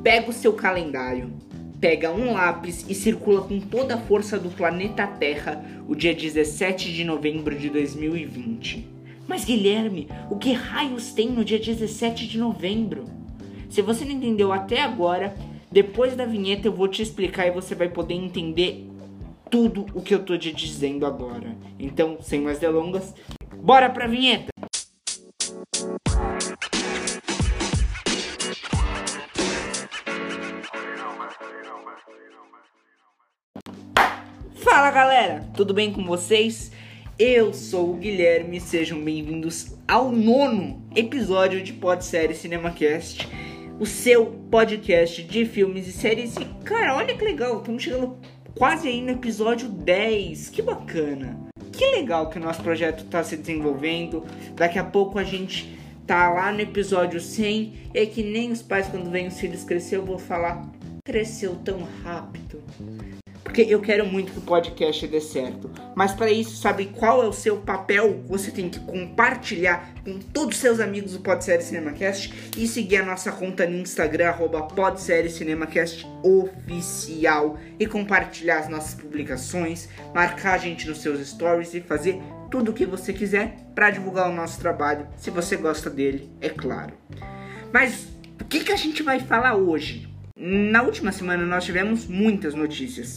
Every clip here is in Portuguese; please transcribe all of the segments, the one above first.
pega o seu calendário, pega um lápis e circula com toda a força do planeta Terra o dia 17 de novembro de 2020. Mas Guilherme, o que raios tem no dia 17 de novembro? Se você não entendeu até agora, depois da vinheta eu vou te explicar e você vai poder entender tudo o que eu tô te dizendo agora. Então, sem mais delongas, bora pra vinheta! Fala galera, tudo bem com vocês? Eu sou o Guilherme, sejam bem-vindos ao 9º episódio de Podsérie CinemaCast, o seu podcast de filmes e séries. E cara, olha que legal, estamos chegando quase aí no episódio 10, que bacana. Que legal que o nosso projeto está se desenvolvendo, daqui a pouco a gente tá lá no episódio 100, e é que nem os pais quando veem os filhos crescer, eu vou falar, cresceu tão rápido. Porque eu quero muito que o podcast dê certo. Mas para isso, sabe qual é o seu papel? Você tem que compartilhar com todos os seus amigos do Podsérie CinemaCast e seguir a nossa conta no Instagram, @Podsérie CinemaCast oficial, e compartilhar as nossas publicações, marcar a gente nos seus stories e fazer tudo o que você quiser para divulgar o nosso trabalho, se você gosta dele, é claro. Mas o que a gente vai falar hoje? Na última semana nós tivemos muitas notícias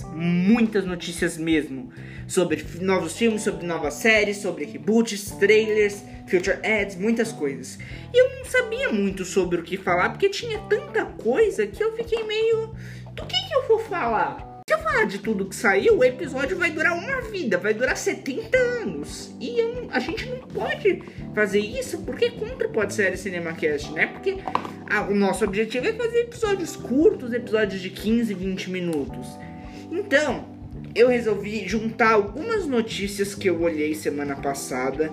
mesmo, sobre novos filmes, sobre novas séries, sobre reboots, trailers, future ads, muitas coisas. E eu não sabia muito sobre o que falar, porque tinha tanta coisa que eu fiquei meio, do que eu vou falar? Se eu falar de tudo que saiu, o episódio vai durar uma vida, vai durar 70 anos. E a gente não pode fazer isso porque é contra o Podsérie CinemaCast, né? Porque o nosso objetivo é fazer episódios curtos, episódios de 15, 20 minutos. Então, eu resolvi juntar algumas notícias que eu olhei semana passada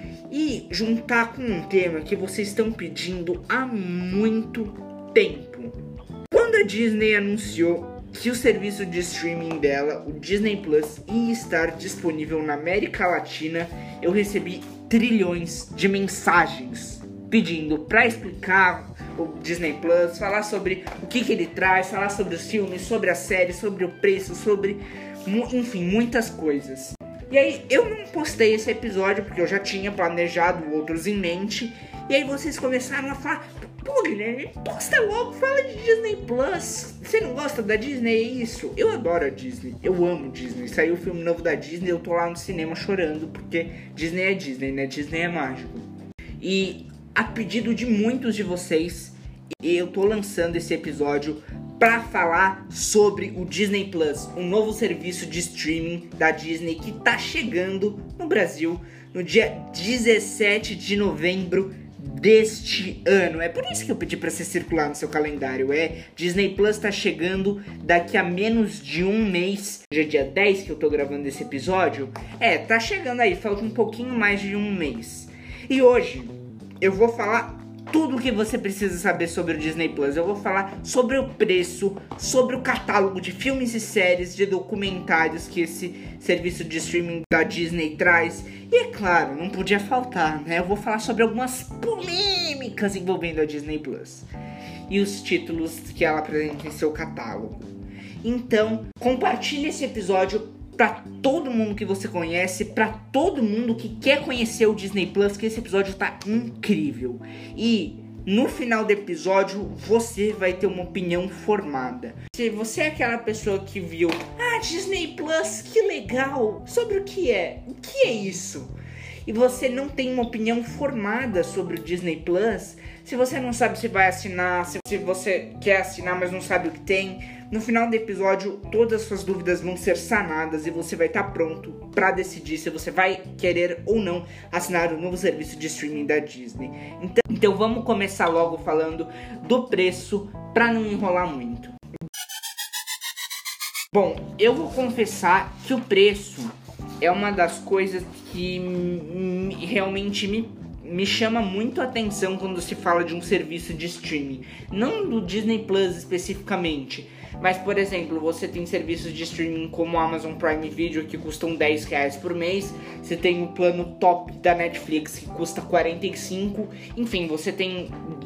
e juntar com um tema que vocês estão pedindo há muito tempo. Quando a Disney anunciou que o serviço de streaming dela, o Disney Plus, ia estar disponível na América Latina, eu recebi trilhões de mensagens pedindo para explicar o Disney Plus, falar sobre o que ele traz, falar sobre os filmes, sobre a série, sobre o preço, sobre, enfim, muitas coisas. E aí eu não postei esse episódio porque eu já tinha planejado outros em mente, e aí vocês começaram a falar: pô, Guilherme, posta logo, fala de Disney Plus. Você não gosta da Disney? É isso. Eu adoro a Disney, eu amo Disney. Saiu o filme novo da Disney, eu tô lá no cinema chorando, porque Disney é Disney, né? Disney é mágico. E a pedido de muitos de vocês, eu tô lançando esse episódio para falar sobre o Disney Plus, um novo serviço de streaming da Disney que tá chegando no Brasil no dia 17 de novembro deste ano. É por isso que eu pedi para você circular no seu calendário. Disney Plus tá chegando daqui a menos de um mês. Hoje é dia 10 que eu tô gravando esse episódio. Tá chegando aí, falta um pouquinho mais de um mês. E hoje eu vou falar tudo o que você precisa saber sobre o Disney Plus. Eu vou falar sobre o preço, sobre o catálogo de filmes e séries, de documentários que esse serviço de streaming da Disney traz. E é claro, não podia faltar, né? Eu vou falar sobre algumas polêmicas envolvendo a Disney Plus e os títulos que ela apresenta em seu catálogo. Então, compartilhe esse episódio para todo mundo que você conhece, para todo mundo que quer conhecer o Disney Plus, que esse episódio tá incrível. E no final do episódio você vai ter uma opinião formada. Se você é aquela pessoa que viu, Disney Plus, que legal, sobre o que é isso? E você não tem uma opinião formada sobre o Disney Plus, se você não sabe se vai assinar, se você quer assinar mas não sabe o que tem, no final do episódio todas as suas dúvidas vão ser sanadas e você vai estar pronto para decidir se você vai querer ou não assinar o novo serviço de streaming da Disney. Então vamos começar logo falando do preço para não enrolar muito. Bom, eu vou confessar que o preço é uma das coisas que realmente me chama muito a atenção quando se fala de um serviço de streaming. Não do Disney Plus especificamente, mas, por exemplo, você tem serviços de streaming como o Amazon Prime Video que custam R$10 por mês. Você tem o plano top da Netflix que custa R$45. Enfim, você tem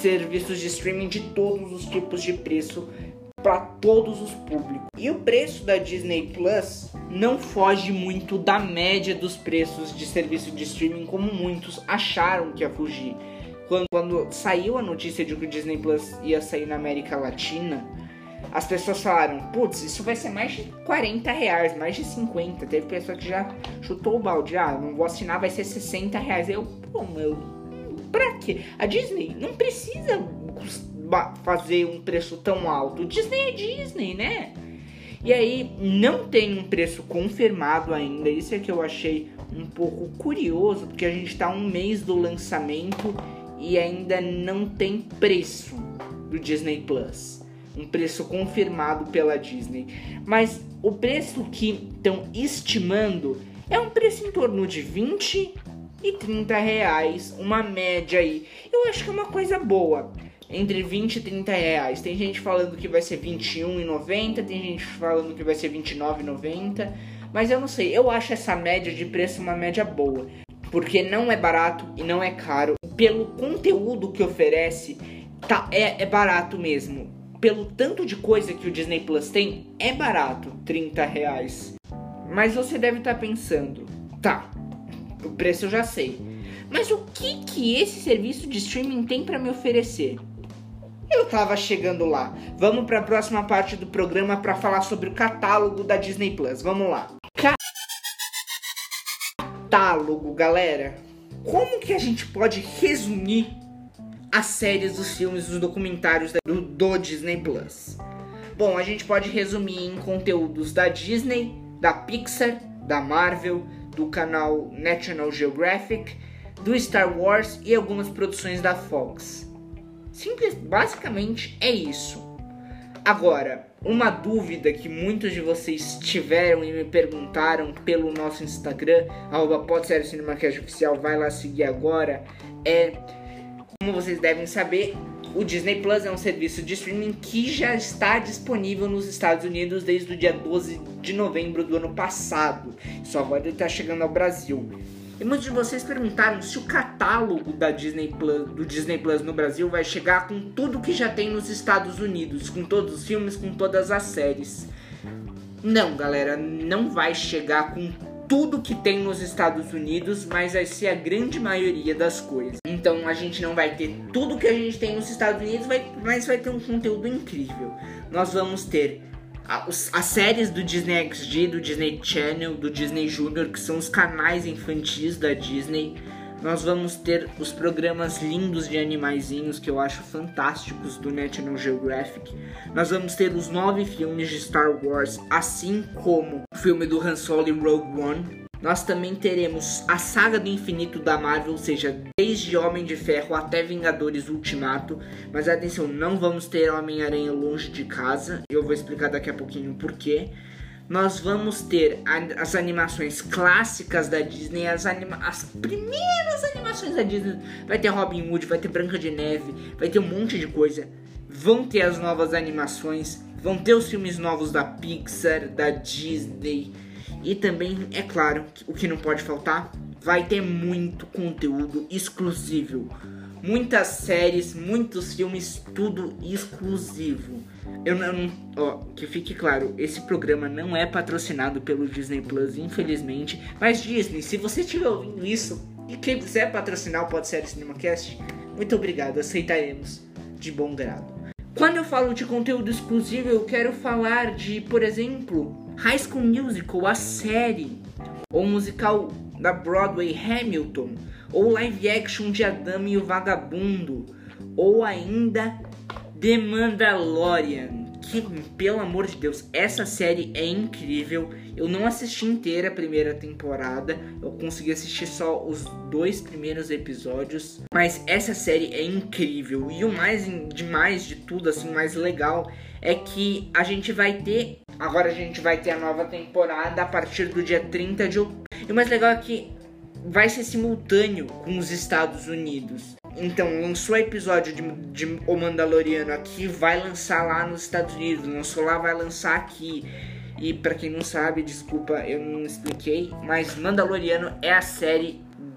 serviços de streaming de todos os tipos de preço para todos os públicos. E o preço da Disney Plus não foge muito da média dos preços de serviço de streaming, como muitos acharam que ia fugir. Quando saiu a notícia de que o Disney Plus ia sair na América Latina, as pessoas falaram, putz, isso vai ser mais de R$40, mais de 50. Teve pessoa que já chutou o balde, não vou assinar, vai ser R$60. Eu, pra quê? A Disney não precisa fazer um preço tão alto. Disney é Disney, né? E aí, não tem um preço confirmado ainda. Isso é que eu achei um pouco curioso, porque a gente tá um mês do lançamento e ainda não tem preço do Disney Plus. Um preço confirmado pela Disney. Mas o preço que estão estimando é um preço em torno de R$20 e R$30. Uma média aí. Eu acho que é uma coisa boa. Entre R$20 e R$30. Tem gente falando que vai ser R$21,90. Tem gente falando que vai ser R$29,90. Mas eu não sei. Eu acho essa média de preço uma média boa. Porque não é barato e não é caro. Pelo conteúdo que oferece, é barato mesmo. Pelo tanto de coisa que o Disney Plus tem, é barato, R$30. Mas você deve estar pensando, o preço eu já sei. Mas o que esse serviço de streaming tem para me oferecer? Eu tava chegando lá. Vamos para a próxima parte do programa para falar sobre o catálogo da Disney Plus. Vamos lá. Catálogo, galera. Como que a gente pode resumir as séries, os filmes, os documentários do Disney Plus? Bom, a gente pode resumir em conteúdos da Disney, da Pixar, da Marvel, do canal National Geographic, do Star Wars e algumas produções da Fox. Basicamente é isso. Agora, uma dúvida que muitos de vocês tiveram e me perguntaram pelo nosso Instagram, @PodSérieCinemaCastOficial, vai lá seguir agora, como vocês devem saber, o Disney Plus é um serviço de streaming que já está disponível nos Estados Unidos desde o dia 12 de novembro do ano passado. Só agora ele está chegando ao Brasil. E muitos de vocês perguntaram se o catálogo do Disney Plus no Brasil vai chegar com tudo que já tem nos Estados Unidos, com todos os filmes, com todas as séries. Não, galera, não vai chegar com tudo que tem nos Estados Unidos, mas vai ser a grande maioria das coisas. Então a gente não vai ter tudo que a gente tem nos Estados Unidos, mas vai ter um conteúdo incrível. Nós vamos ter as séries do Disney XD, do Disney Channel, do Disney Junior, que são os canais infantis da Disney. Nós vamos ter os programas lindos de animaizinhos, que eu acho fantásticos, do National Geographic. Nós vamos ter os 9 filmes de Star Wars, assim como o filme do Han Solo e Rogue One. Nós também teremos a saga do infinito da Marvel, ou seja, desde Homem de Ferro até Vingadores Ultimato. Mas atenção, não vamos ter Homem-Aranha Longe de Casa. Eu vou explicar daqui a pouquinho o porquê. Nós vamos ter as animações clássicas da Disney, as primeiras animações da Disney. Vai ter Robin Hood, vai ter Branca de Neve, vai ter um monte de coisa. Vão ter as novas animações, vão ter os filmes novos da Pixar, da Disney. E também, é claro, o que não pode faltar, vai ter muito conteúdo exclusivo. Muitas séries, muitos filmes, tudo exclusivo. Que fique claro, esse programa não é patrocinado pelo Disney Plus, infelizmente. Mas Disney, se você estiver ouvindo isso e quiser patrocinar o Pode Série CinemaCast, muito obrigado, aceitaremos de bom grado. Quando eu falo de conteúdo exclusivo, eu quero falar de, por exemplo, High School Musical, a série, ou musical da Broadway Hamilton, ou live action de Adama e o Vagabundo, ou ainda The Mandalorian, que, pelo amor de Deus, essa série é incrível. Eu não assisti inteira a primeira temporada, eu consegui assistir só os 2 primeiros episódios, mas essa série é incrível. E o mais demais de tudo, assim, o mais legal, é que a gente vai ter a nova temporada a partir do dia 30 de outubro. E o mais legal é que vai ser simultâneo com os Estados Unidos. Então, lançou o episódio de O Mandaloriano aqui, vai lançar lá nos Estados Unidos. Lançou lá, vai lançar aqui. E pra quem não sabe, desculpa, eu não expliquei, mas Mandaloriano é a série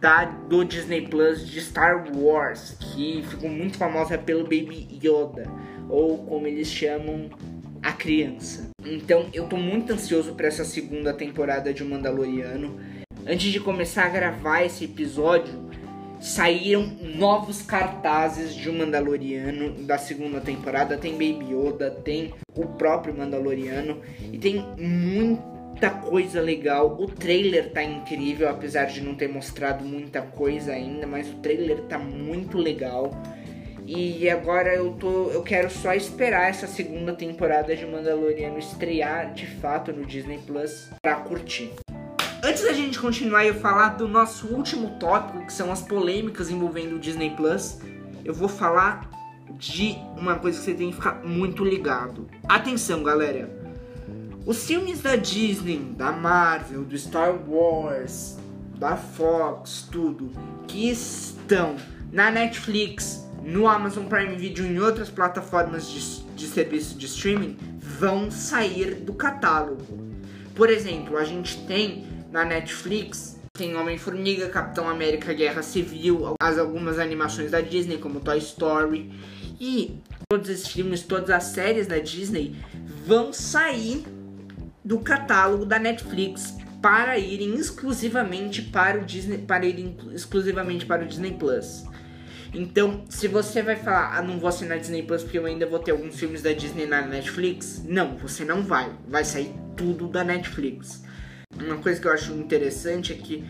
do Disney Plus de Star Wars, que ficou muito famosa pelo Baby Yoda, ou como eles chamam, a criança. Então eu tô muito ansioso para essa segunda temporada de O Mandaloriano. Antes de começar a gravar esse episódio, saíram novos cartazes de O Mandaloriano da segunda temporada. Tem Baby Yoda, tem o próprio Mandaloriano e tem muita coisa legal. O trailer tá incrível, apesar de não ter mostrado muita coisa ainda, mas o trailer tá muito legal. E agora eu quero só esperar essa segunda temporada de Mandaloriano estrear de fato no Disney Plus pra curtir. Antes da gente continuar e eu falar do nosso último tópico, que são as polêmicas envolvendo o Disney Plus, eu vou falar de uma coisa que você tem que ficar muito ligado. Atenção, galera! Os filmes da Disney, da Marvel, do Star Wars, da Fox, tudo, que estão na Netflix, no Amazon Prime Video e em outras plataformas de serviço de streaming, vão sair do catálogo. Por exemplo, a gente tem na Netflix, tem Homem-Formiga, Capitão América, Guerra Civil, algumas animações da Disney, como Toy Story. E todos esses filmes, todas as séries da Disney vão sair do catálogo da Netflix para irem exclusivamente para o Disney Plus. Então, se você vai falar, não vou assinar Disney Plus porque eu ainda vou ter alguns filmes da Disney na Netflix, não, você não vai. Vai sair tudo da Netflix. Uma coisa que eu acho interessante é que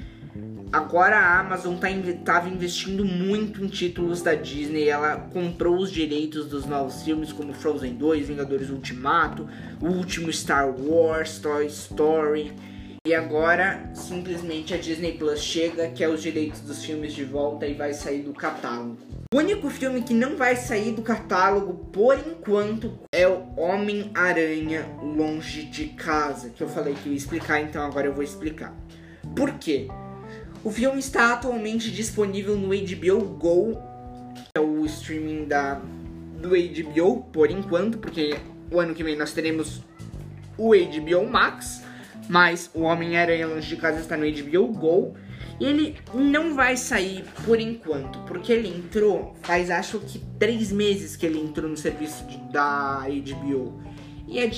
agora a Amazon estava investindo muito em títulos da Disney. Ela comprou os direitos dos novos filmes como Frozen 2, Vingadores Ultimato, o último Star Wars, Toy Story. E agora, simplesmente, a Disney Plus chega, quer os direitos dos filmes de volta e vai sair do catálogo. O único filme que não vai sair do catálogo, por enquanto, é o Homem-Aranha Longe de Casa, que eu falei que eu ia explicar, então agora eu vou explicar. Por quê? O filme está atualmente disponível no HBO Go, que é o streaming do HBO, por enquanto, porque o ano que vem nós teremos o HBO Max, mas o Homem-Aranha Longe de Casa está no HBO Go. E ele não vai sair por enquanto, porque ele entrou, acho que 3 meses que ele entrou no serviço da HBO. E a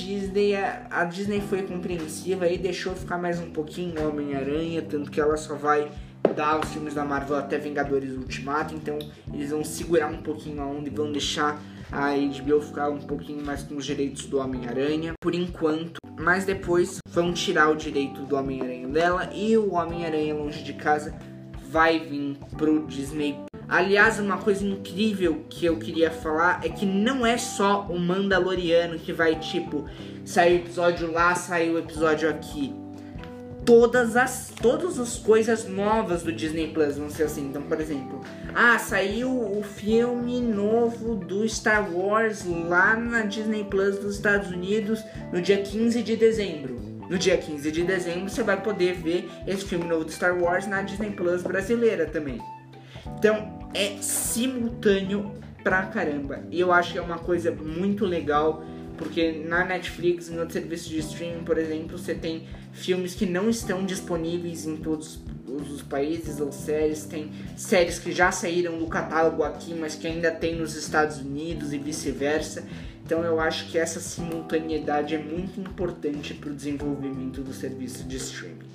Disney foi compreensiva e deixou ficar mais um pouquinho o Homem-Aranha, tanto que ela só vai dar os filmes da Marvel até Vingadores Ultimato. Então eles vão segurar um pouquinho a onda e vão deixar a HBO ficar um pouquinho mais com os direitos do Homem-Aranha, por enquanto. Mas depois vão tirar o direito do Homem-Aranha dela e o Homem-Aranha Longe de Casa vai vir pro Disney. Aliás, uma coisa incrível que eu queria falar é que não é só o Mandaloriano que vai, sair o episódio lá, sair o episódio aqui. Todas as coisas novas do Disney Plus vão ser assim. Então, por exemplo, saiu o filme novo do Star Wars lá na Disney Plus dos Estados Unidos no dia 15 de dezembro. No dia 15 de dezembro você vai poder ver esse filme novo do Star Wars na Disney Plus brasileira também. Então, é simultâneo pra caramba. E eu acho que é uma coisa muito legal, porque na Netflix, no serviço de streaming, por exemplo, você tem filmes que não estão disponíveis em todos os países ou séries. Tem séries que já saíram do catálogo aqui, mas que ainda tem nos Estados Unidos e vice-versa. Então eu acho que essa simultaneidade é muito importante para o desenvolvimento do serviço de streaming.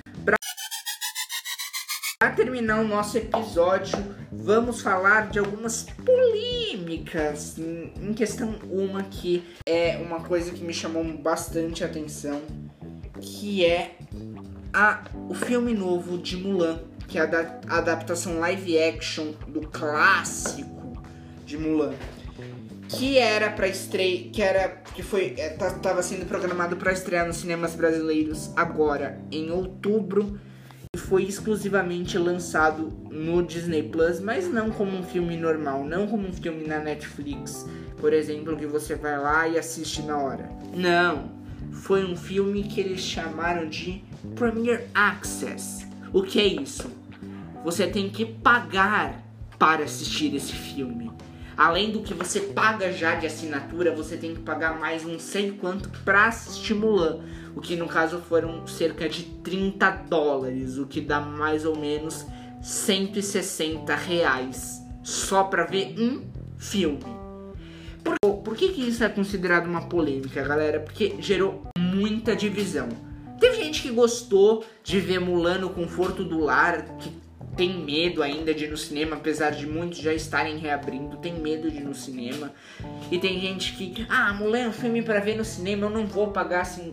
Para terminar o nosso episódio, vamos falar de algumas polêmicas. Em questão, uma que é uma coisa que me chamou bastante a atenção, que é o filme novo de Mulan, que é a adaptação live action do clássico de Mulan, que era para estreia, estava sendo programado para estrear nos cinemas brasileiros agora em outubro. Foi exclusivamente lançado no Disney Plus, mas não como um filme normal, não como um filme na Netflix, por exemplo, que você vai lá e assiste na hora. Não, foi um filme que eles chamaram de Premier Access. O que é isso? Você tem que pagar para assistir esse filme. Além do que você paga já de assinatura, você tem que pagar mais não sei quanto para assistir Mulan. O que no caso foram cerca de $30, o que dá mais ou menos R$160 só pra ver um filme. Por que isso é considerado uma polêmica, galera? Porque gerou muita divisão. Teve gente que gostou de ver Mulan no conforto do lar, que tem medo ainda de ir no cinema, apesar de muitos já estarem reabrindo, tem medo de ir no cinema. E tem gente que, Mulan é um filme pra ver no cinema, eu não vou pagar assim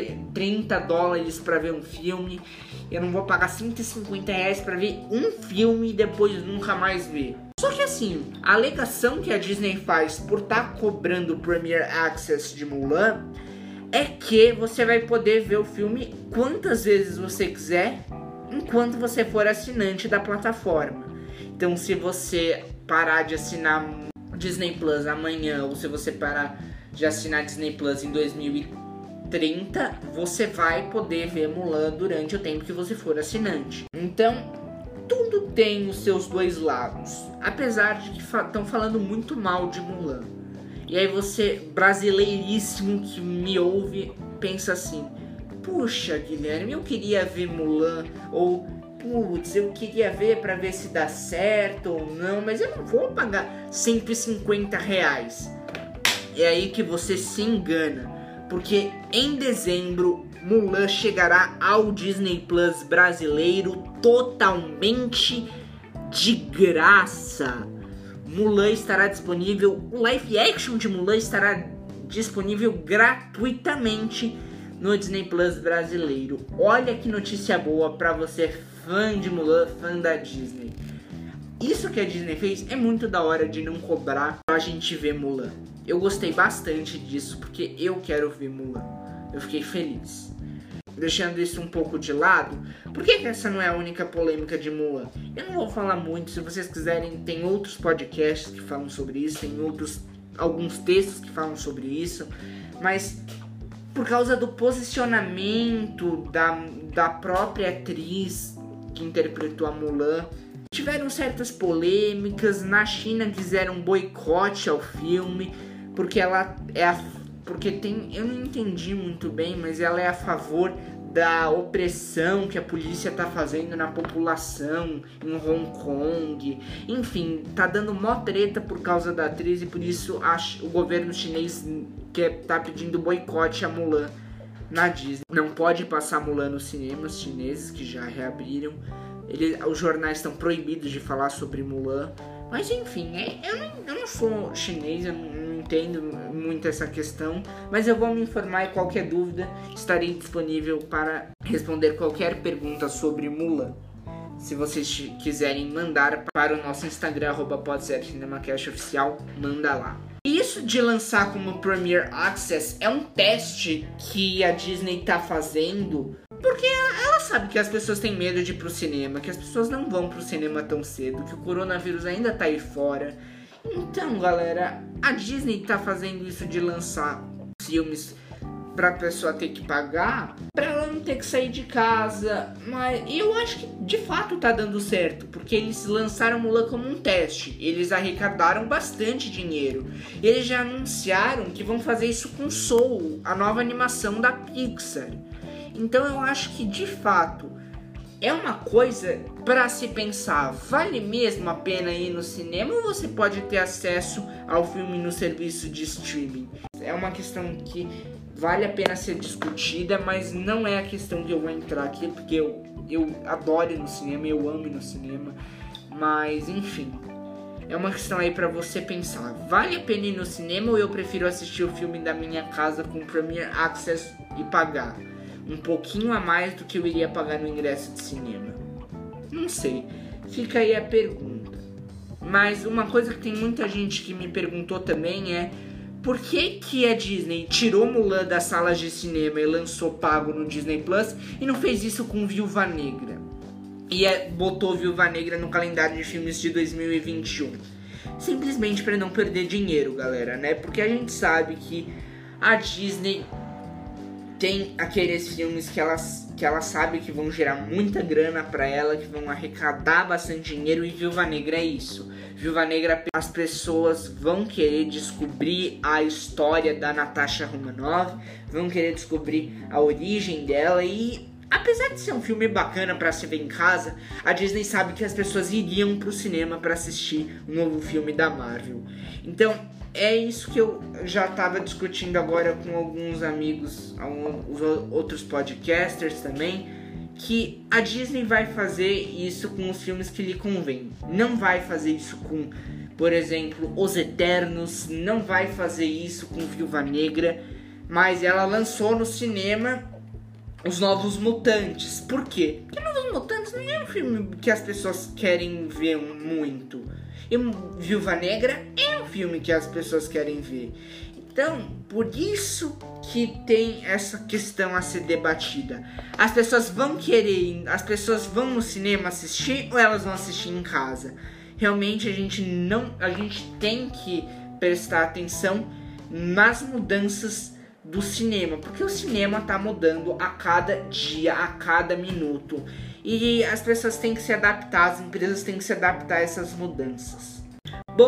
$30 pra ver um filme, eu não vou pagar R$150 pra ver um filme e depois nunca mais ver. Só que assim, a alegação que a Disney faz por estar cobrando o Premier Access de Mulan é que você vai poder ver o filme quantas vezes você quiser, enquanto você for assinante da plataforma. Então, se você parar de assinar Disney Plus amanhã, ou se você parar de assinar Disney Plus em 2030, você vai poder ver Mulan durante o tempo que você for assinante. Então, tudo tem os seus dois lados, apesar de que estão falando muito mal de Mulan. E aí você, brasileiríssimo que me ouve, pensa assim: puxa, Guilherme, eu queria ver Mulan, ou putz, eu queria ver pra ver se dá certo ou não, mas eu não vou pagar R$150. É aí que você se engana, porque em dezembro Mulan chegará ao Disney Plus brasileiro totalmente de graça. Mulan estará disponível, o live action de Mulan estará disponível gratuitamente no Disney Plus brasileiro. Olha que notícia boa pra você, fã de Mulan, fã da Disney. Isso que a Disney fez é muito da hora de não cobrar pra gente ver Mulan. Eu gostei bastante disso porque eu quero ver Mulan. Eu fiquei feliz. Deixando isso um pouco de lado, por que essa não é a única polêmica de Mulan? Eu não vou falar muito, se vocês quiserem, tem outros podcasts que falam sobre isso, tem alguns textos que falam sobre isso, mas por causa do posicionamento da própria atriz que interpretou a Mulan, tiveram certas polêmicas. Na China fizeram um boicote ao filme, porque ela é eu não entendi muito bem, mas ela é a favor da opressão que a polícia tá fazendo na população em Hong Kong. Enfim, tá dando mó treta por causa da atriz e por isso o governo chinês tá pedindo boicote a Mulan na Disney. Não pode passar Mulan nos cinemas chineses, que já reabriram. Os jornais estão proibidos de falar sobre Mulan. Mas enfim, eu não sou chinês, eu não entendo muito essa questão, mas eu vou me informar e qualquer dúvida estarei disponível para responder qualquer pergunta sobre Mulan. Se vocês quiserem mandar para o nosso Instagram, @podsercinemacast_oficial, manda lá. Isso de lançar como Premier Access é um teste que a Disney tá fazendo, porque ela sabe que as pessoas têm medo de ir pro cinema, que as pessoas não vão pro cinema tão cedo, que o coronavírus ainda tá aí fora. Então, galera, a Disney tá fazendo isso de lançar filmes pra pessoa ter que pagar, pra ela não ter que sair de casa. Mas eu acho que de fato tá dando certo, porque eles lançaram Mulan como um teste. Eles arrecadaram bastante dinheiro. Eles já anunciaram que vão fazer isso com Soul, a nova animação da Pixar. Então eu acho que de fato é uma coisa para se pensar. Vale mesmo a pena ir no cinema ou você pode ter acesso ao filme no serviço de streaming? É uma questão que vale a pena ser discutida, mas não é a questão que eu vou entrar aqui, porque eu adoro ir no cinema, eu amo ir no cinema. Mas enfim, é uma questão aí para você pensar. Vale a pena ir no cinema ou eu prefiro assistir o filme da minha casa com Premier Access e pagar um pouquinho a mais do que eu iria pagar no ingresso de cinema? Não sei, fica aí a pergunta. Mas uma coisa que tem muita gente que me perguntou também é: por que a Disney tirou Mulan das salas de cinema e lançou pago no Disney Plus e não fez isso com Viúva Negra? E botou Viúva Negra no calendário de filmes de 2021? Simplesmente para não perder dinheiro, galera, né? Porque a gente sabe que a Disney tem aqueles filmes que ela sabe que vão gerar muita grana pra ela, que vão arrecadar bastante dinheiro, e Viúva Negra é isso. Viúva Negra, as pessoas vão querer descobrir a história da Natasha Romanoff, vão querer descobrir a origem dela, e apesar de ser um filme bacana pra se ver em casa, a Disney sabe que as pessoas iriam pro cinema pra assistir um novo filme da Marvel. Então, é isso que eu já tava discutindo agora com alguns amigos, os outros podcasters também, que a Disney vai fazer isso com os filmes que lhe convém. Não vai fazer isso com, por exemplo, Os Eternos, não vai fazer isso com Viúva Negra, mas ela lançou no cinema Os Novos Mutantes. Por quê? Porque Novos Mutantes não é um filme que as pessoas querem ver muito. E Viúva Negra é um filme que as pessoas querem ver. Então, por isso que tem essa questão a ser debatida. As pessoas vão no cinema assistir ou elas vão assistir em casa? Realmente a gente tem que prestar atenção nas mudanças do cinema, porque o cinema está mudando a cada dia, a cada minuto, e as pessoas têm que se adaptar, as empresas têm que se adaptar a essas mudanças. Bom,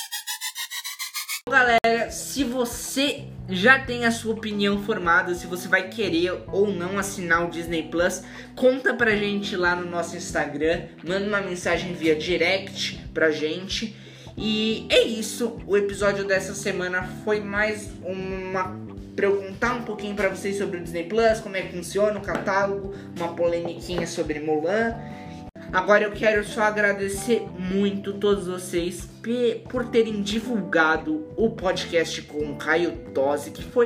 galera, se você já tem a sua opinião formada, se você vai querer ou não assinar o Disney Plus, conta pra gente lá no nosso Instagram, manda uma mensagem via direct pra gente. E é isso, o episódio dessa semana foi mais pra eu contar um pouquinho pra vocês sobre o Disney Plus, como é que funciona o catálogo, uma polemiquinha sobre Mulan. Agora eu quero só agradecer muito todos vocês por terem divulgado o podcast com o Caio Tosi, que foi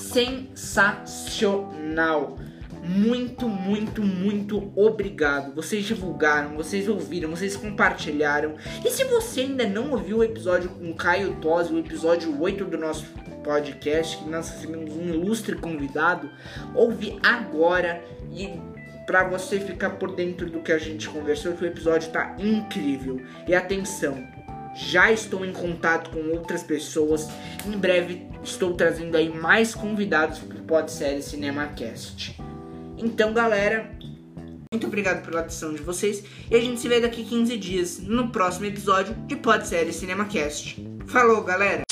sensacional. Muito, muito, muito obrigado. Vocês divulgaram, vocês ouviram, vocês compartilharam. E se você ainda não ouviu o episódio com o Caio Tosi, o episódio 8 do nosso podcast, que nós recebemos um ilustre convidado, ouve agora e pra você ficar por dentro do que a gente conversou, que o episódio tá incrível. E atenção, já estou em contato com outras pessoas. Em breve estou trazendo aí mais convidados pro Podsérie CinemaCast. Então, galera, muito obrigado pela atenção de vocês. E a gente se vê daqui 15 dias no próximo episódio de Podsérie CinemaCast. Falou, galera!